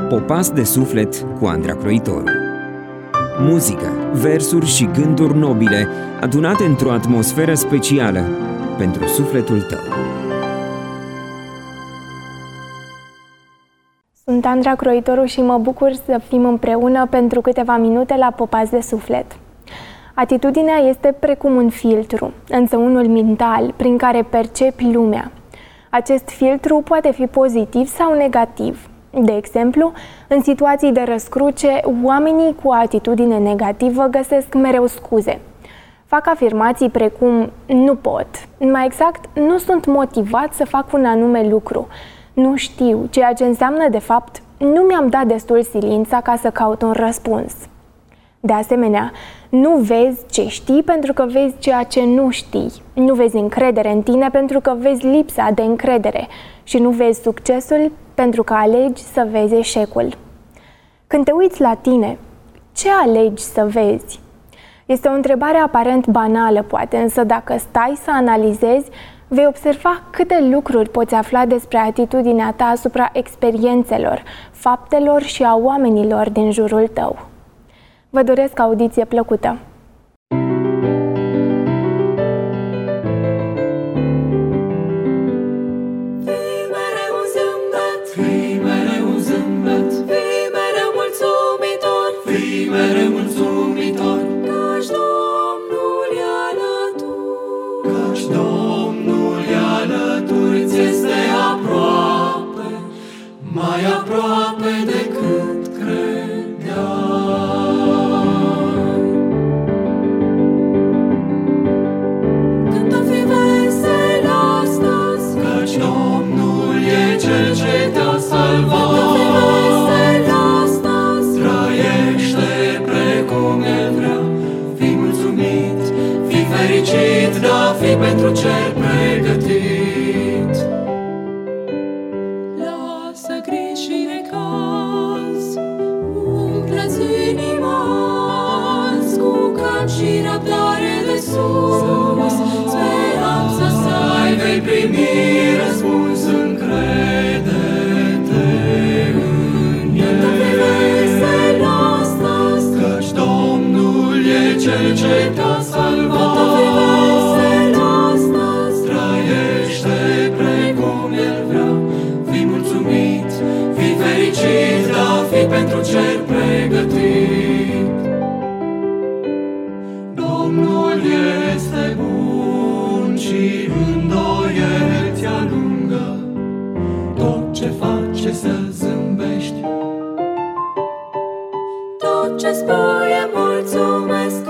Popas de suflet cu Andra Croitoru. Muzică, versuri și gânduri nobile adunate într-o atmosferă specială pentru sufletul tău. Sunt Andra Croitoru și mă bucur să fim împreună pentru câteva minute la Popas de suflet. Atitudinea este precum un filtru, însă unul mental, prin care percepi lumea. Acest filtru poate fi pozitiv sau negativ. De exemplu, în situații de răscruce, oamenii cu o atitudine negativă găsesc mereu scuze. Fac afirmații precum nu pot, mai exact, nu sunt motivat să fac un anume lucru, nu știu, ceea ce înseamnă de fapt nu mi-am dat destul silința ca să caut un răspuns. De asemenea, nu vezi ce știi pentru că vezi ceea ce nu știi. Nu vezi încredere în tine pentru că vezi lipsa de încredere și nu vezi succesul pentru că alegi să vezi eșecul. Când te uiți la tine, ce alegi să vezi? Este o întrebare aparent banală, poate, însă dacă stai să analizezi, vei observa câte lucruri poți afla despre atitudinea ta asupra experiențelor, faptelor și a oamenilor din jurul tău. Vă doresc audiție plăcută! Mai aproape decât credeai. Când o fi vesel astăzi, căci Domnul e Cel ce te-a salvat. Când o fi vesel astăzi, trăiește precum El vrea. Fii mulțumit, fii fericit, da, fii pentru cer pregătit. Și răbdare de sus, speranța să ai, vei primi răspuns, încrede-te în El. Când vei vesel astăzi, căci Domnul e Cel ce te-a salvat. Când vei vesel astăzi, trăiește precum El vrea. Fii mulțumit, fii fericit, da, fii pentru cer pregătit. Domnul este bun și îndoieli ți alungă. Tot ce face să zâmbești, tot ce spui e mulțumesc.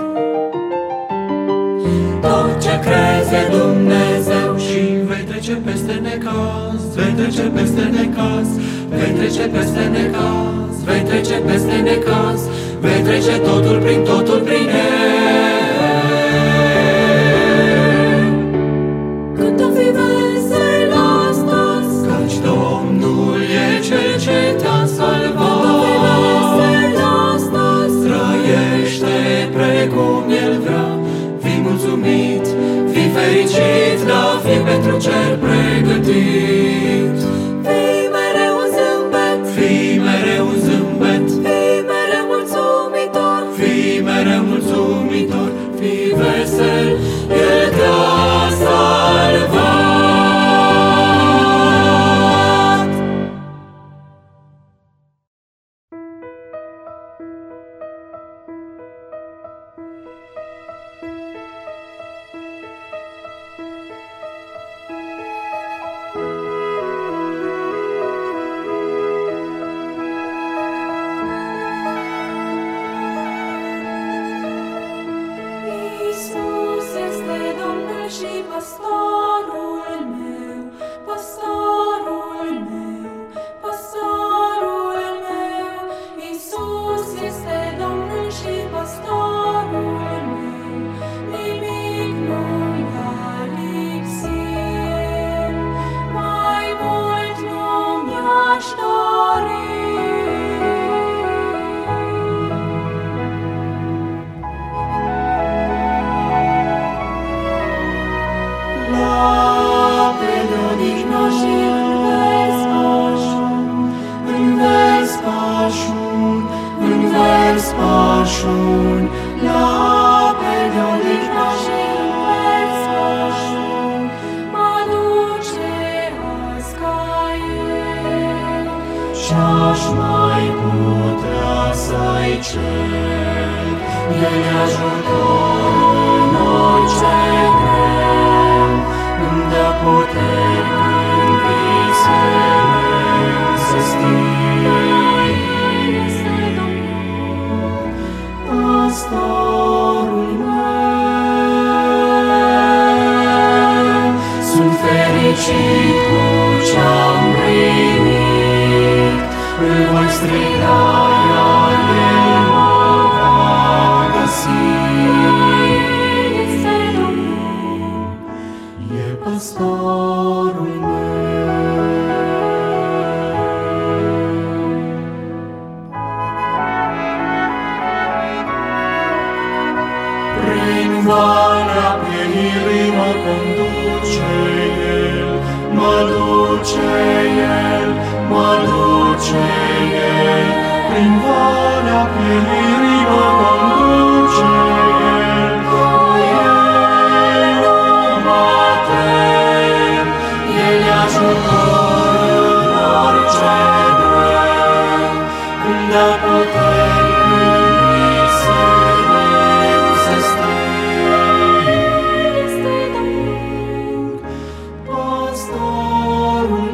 Tot ce crezi e Dumnezeu și vei trece peste necaz. Vei trece peste necaz, vei trece peste necaz, vei trece peste necaz, vei trece totul prin El. Când o fi vesel astăzi, căci Domnul e Cel ce te-a salvat. Când o fi vesel astăzi, trăiește precum El vrea. Fii mulțumit, fii fericit, da, fii pentru cer pregătit. Fii mereu un zâmbet, fii mereu un zâmbet, fii mereu mulțumitor, fii mereu mulțumitor, fii vesel, El te-a salvat. vers pașun, la ape de odihna și vers pașun, mă duce azi ca el. Și-aș mai putea să-i cer, El e ajutor în orice greu, îmi dă puteri când visele se sting. Pastorul meu, sunt fericit cu ce-am primit, îl voi striga, iar El mă va găsi. Este Domnul, e pastorul meu. Prin valea pieirii mă conduce El, mă duce El, mă duce El. Prin valea pieirii mă conduce El, cu El nu mă tem. El e ajutor în orice greu, îmi dă puteri când visele se sting. Este Domnul, pastorul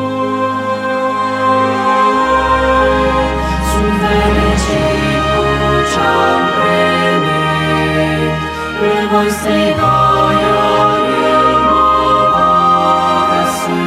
meu. Sunt fericit cu ce-am primit, îl voi striga, iar El mă va găsi.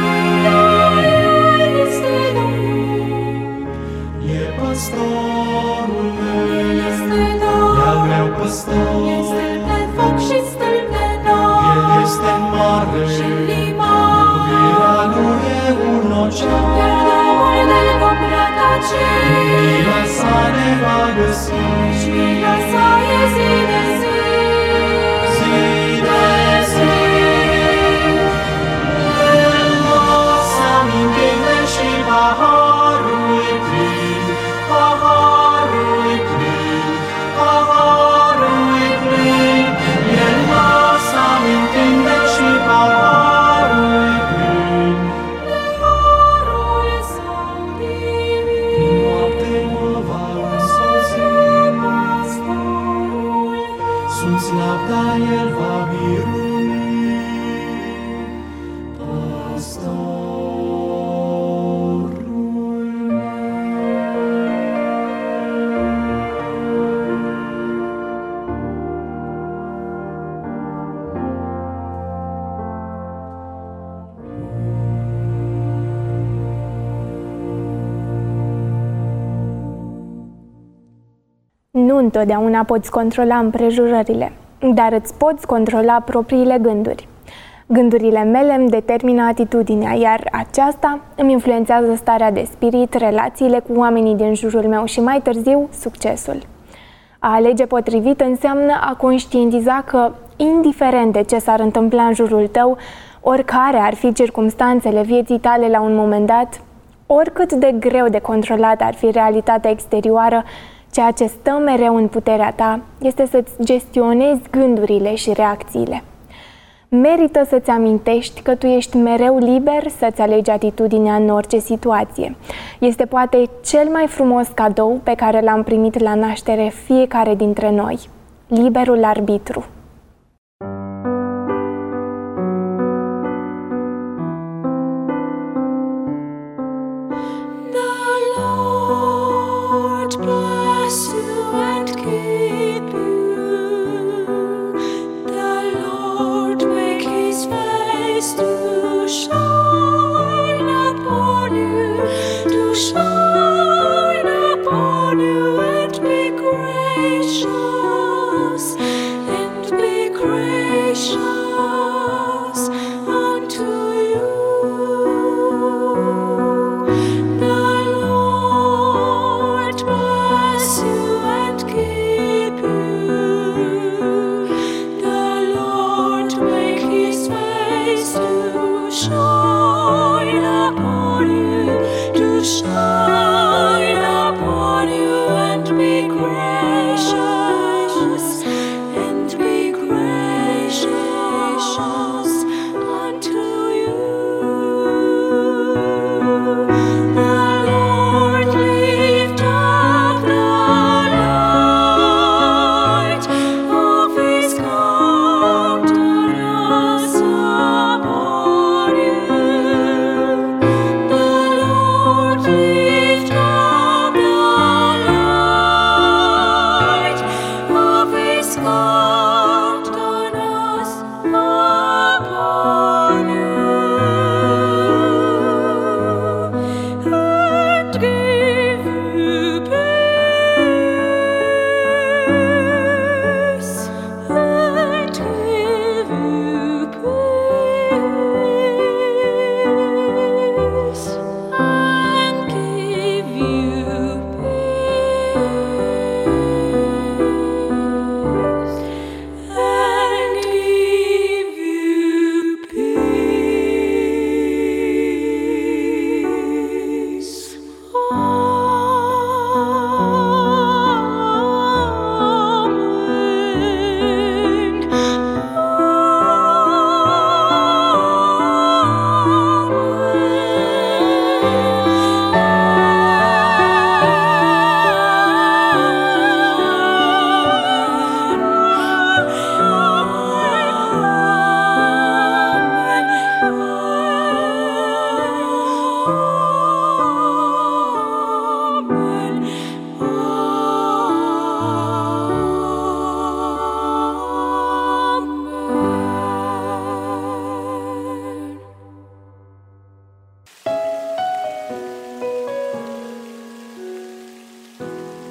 Este Domnul, e pastorul meu, e-al meu păstor. E stâlp de foc și stâlp de nor, El este mare și liman. Iubirea Lui e un ocean, iar Domnul ne vom rătăci. Mila sa ne va găsi, și mila sa e zi de zi, zi de zi. El lasă amintire și paharul plin, paharul plin, paharul plin. El lasă amintire și paharul plin, paharul său divin. Prin noapte mă va însoți pastorul, sunt slab, dar El va birui. Pastorul meu. Nu întotdeauna poți controla împrejurările, dar îți poți controla propriile gânduri. Gândurile mele îmi determină atitudinea, iar aceasta îmi influențează starea de spirit, relațiile cu oamenii din jurul meu și mai târziu succesul. A alege potrivit înseamnă a conștientiza că, indiferent de ce s-ar întâmpla în jurul tău, oricare ar fi circumstanțele vieții tale la un moment dat, oricât de greu de controlat ar fi realitatea exterioară, ceea ce stă mereu în puterea ta este să-ți gestionezi gândurile și reacțiile. Merită să-ți amintești că tu ești mereu liber să-ți alegi atitudinea în orice situație. Este poate cel mai frumos cadou pe care l-am primit la naștere fiecare dintre noi, liberul arbitru. And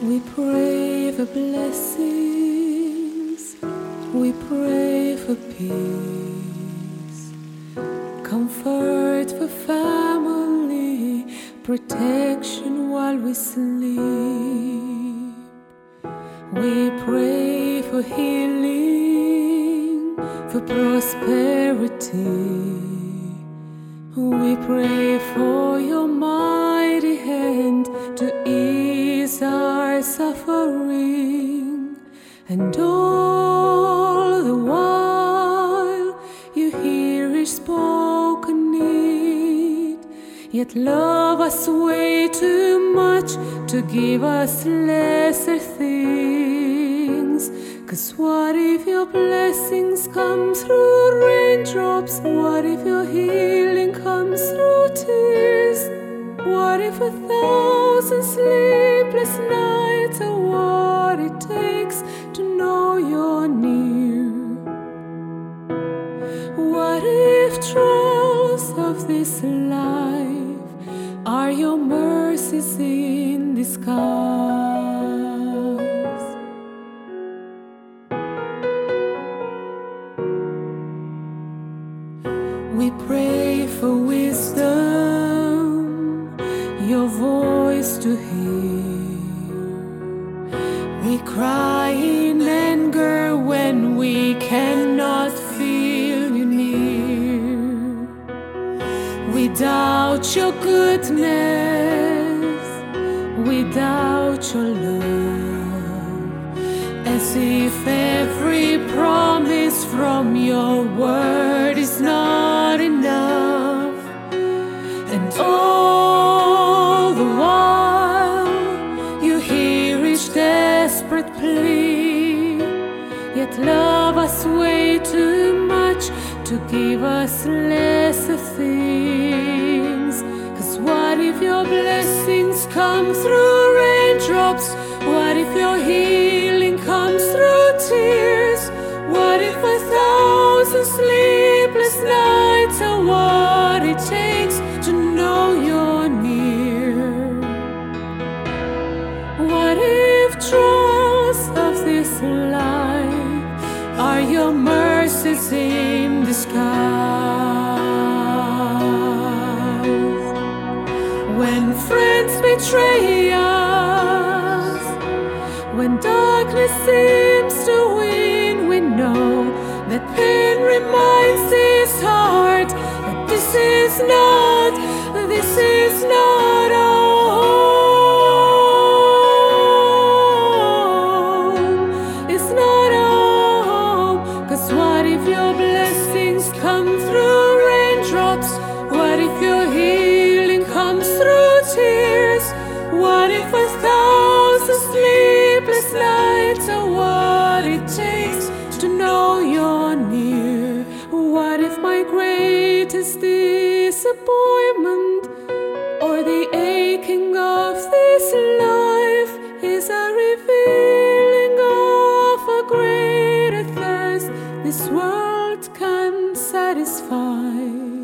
We pray for blessings, we pray for peace, comfort for family, protection while we sleep. We pray for healing, for prosperity. We pray for your mighty hand to ease our suffering, and all the while you hear each spoken need, yet love us way too much to give us lesser things. 'Cause what if your blessings come through raindrops? What if your healing comes through tears? What if 1,000 sleepless nights are what it takes to know you're near? What if trials of this life are your mercies in disguise? We pray for wisdom, your voice to hear. We cry in anger when we cannot feel you near. We doubt your goodness, we doubt your love, as if every promise from your word is not enough. And all the while you hear each desperate plea, yet love us way too much to give us lesser things. 'Cause what if your blessings come through raindrops? What if your healing comes through tears? What if 1,000 sleepless nights are what it takes to know you're near? What if trials of this life are your mercies in disguise? When friends betray us, when darkness seems to win, we know that pain reminds his heart that this is not home. It's not home. 'Cause what if your blessings come through raindrops? What if your healing comes through tears? What if 1,000 sleepless nights are what it takes to know you're near? What if my greatest disappointment or the aching of this life is a revealing of a greater thirst this world can satisfy?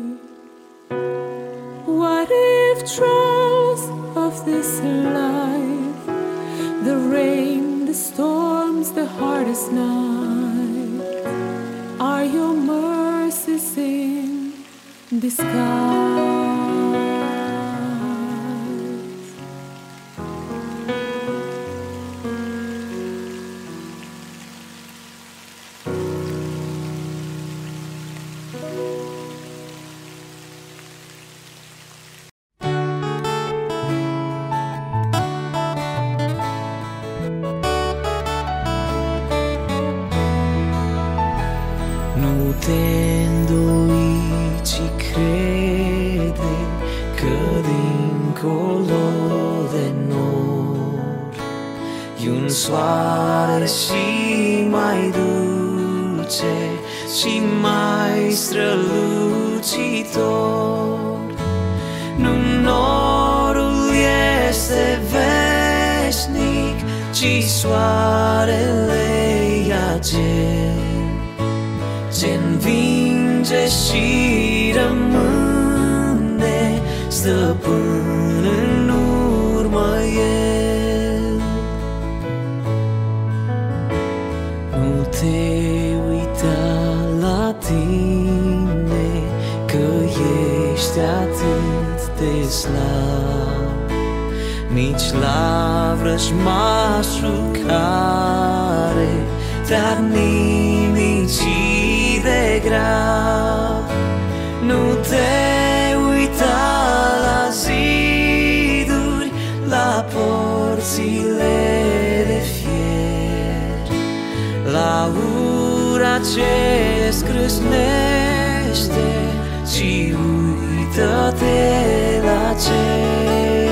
What if trials of this life, the rain, the storms, the hardest night, are your mercies in disguise? Nu te îndoi, ci crede că dincolo de nor e un soare și mai dulce și mai strălucitor. Nu norul este veșnic, ci soarele e acel ce învinge și rămâne stăpân în urmă El. slab, nici la vrăjmașul care te-ar nimici de grav. Nu te uita la ziduri, la porțile de fier, la ura ce scrâșnește, ci uită-te la cer.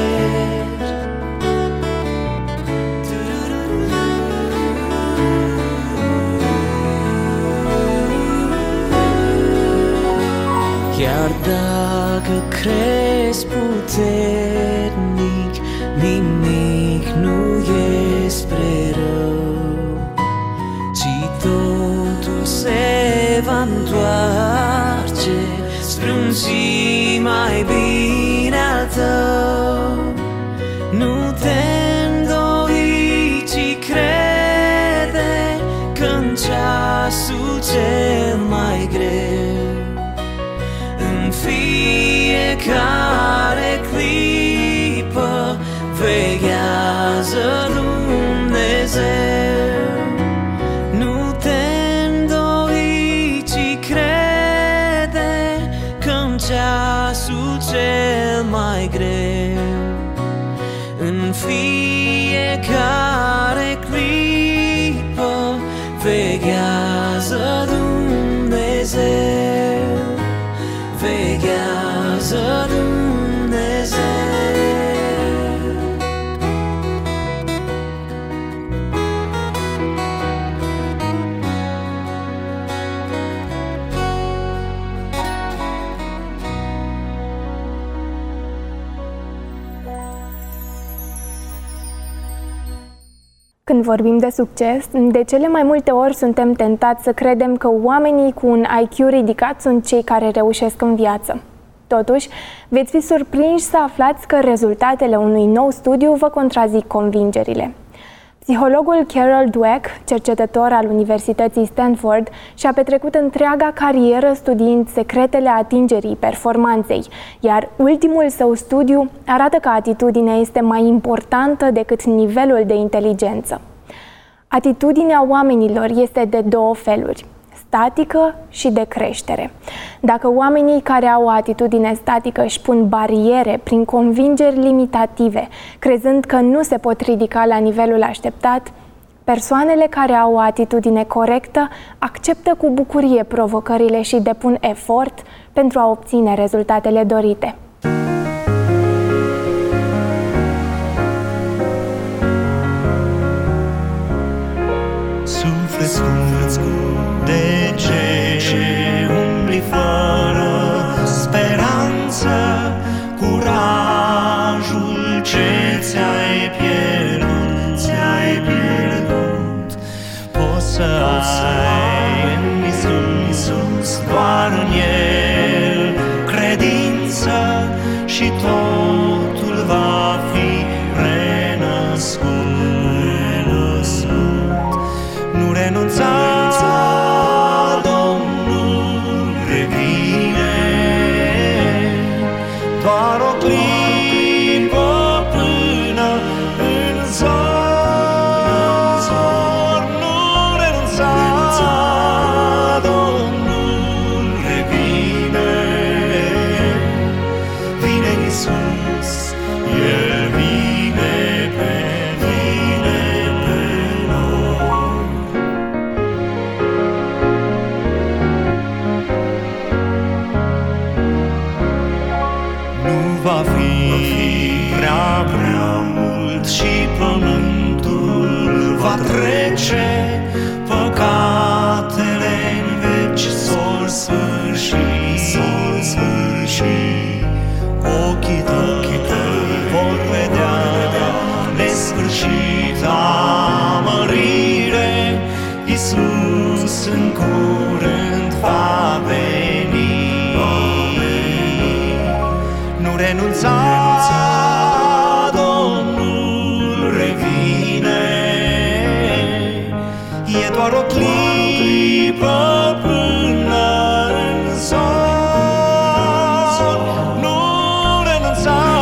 Chiar dacă crezi puternic, nimic nu e spre rău, ci totul se va întoarce spre un zi mai bine al tău. Nu te îndoi, ci crede că-n ceasul cel mai greu, în fiecare clipă veghează Dumnezeu. Nu te îndoi, ci crede că-n ceasul cel mai greu, în fiecare clipă veghează Dumnezeu. Veghează Dumnezeu. Când vorbim de succes, de cele mai multe ori suntem tentați să credem că oamenii cu un IQ ridicat sunt cei care reușesc în viață. Totuși, veți fi surprinși să aflați că rezultatele unui nou studiu vă contrazic convingerile. Psihologul Carol Dweck, cercetător al Universității Stanford, și-a petrecut întreaga carieră studiind secretele atingerii performanței, iar ultimul său studiu arată că atitudinea este mai importantă decât nivelul de inteligență. Atitudinea oamenilor este de două feluri: statică și de creștere. Dacă oamenii care au o atitudine statică își pun bariere prin convingeri limitative, crezând că nu se pot ridica la nivelul așteptat, persoanele care au o atitudine corectă acceptă cu bucurie provocările și depun efort pentru a obține rezultatele dorite. Suflet scurt, de ce umbli fără speranță? Curajul ce ți-ai pierdut, poți să ai în Iisus, doar în El credință, și totul va fi renăscut. Nu renunța, Domnul revine, doar o clipă până în zor. Nu renunța, Domnul revine, vine Iisus, El vine pe va fi prea mult și pământul va trece, păcatele în veci s-or sfârși. Ochii tăi vor vedea nesfârșita mărire. Iisus în curând va veni. Nu renunța, Domnul revine, e doar o clipă până în zor. Nu renunța,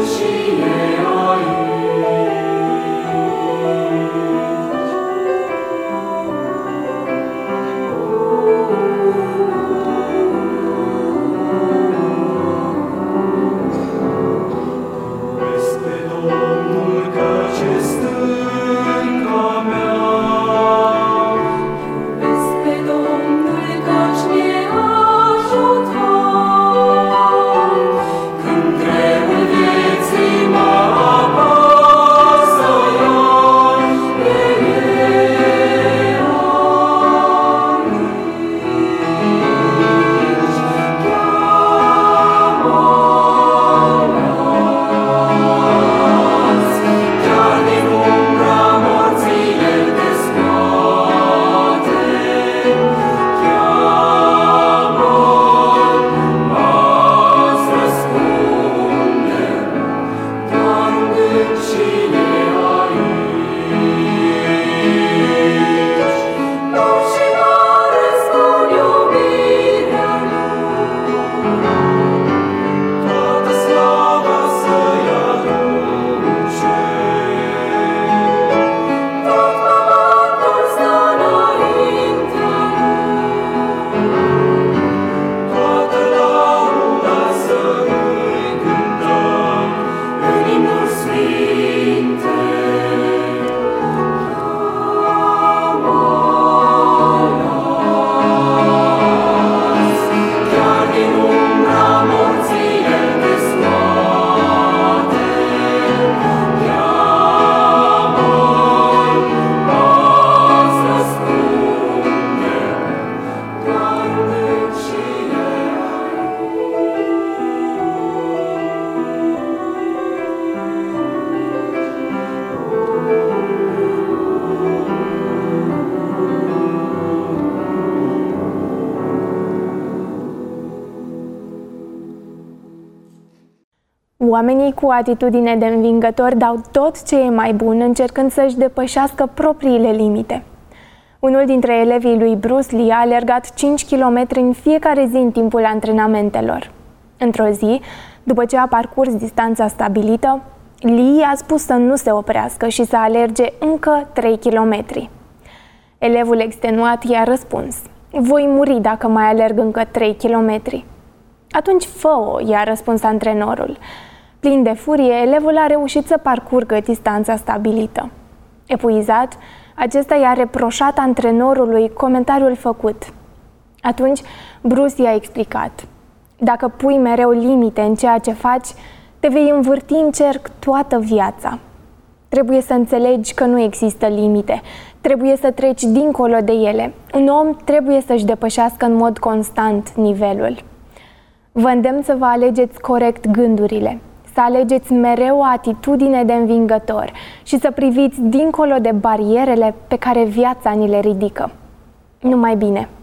Oamenii cu atitudine de învingători dau tot ce e mai bun, încercând să-și depășească propriile limite. Unul dintre elevii lui Bruce Lee a alergat 5 km în fiecare zi în timpul antrenamentelor. Într-o zi, după ce a parcurs distanța stabilită, Lee a spus să nu se oprească și să alerge încă 3 km. Elevul extenuat i-a răspuns: "Voi muri dacă mai alerg încă 3 km. "Atunci fă-o", i-a răspuns antrenorul. Plin de furie, elevul a reușit să parcurgă distanța stabilită. Epuizat, acesta i-a reproșat antrenorului comentariul făcut. Atunci, Bruce i-a explicat: "Dacă pui mereu limite în ceea ce faci, te vei învârti în cerc toată viața. Trebuie să înțelegi că nu există limite, trebuie să treci dincolo de ele. Un om trebuie să-și depășească în mod constant nivelul." Vă îndemn să vă alegeți corect gândurile, să alegeți mereu o atitudine de învingător și să priviți dincolo de barierele pe care viața ni le ridică. Numai bine!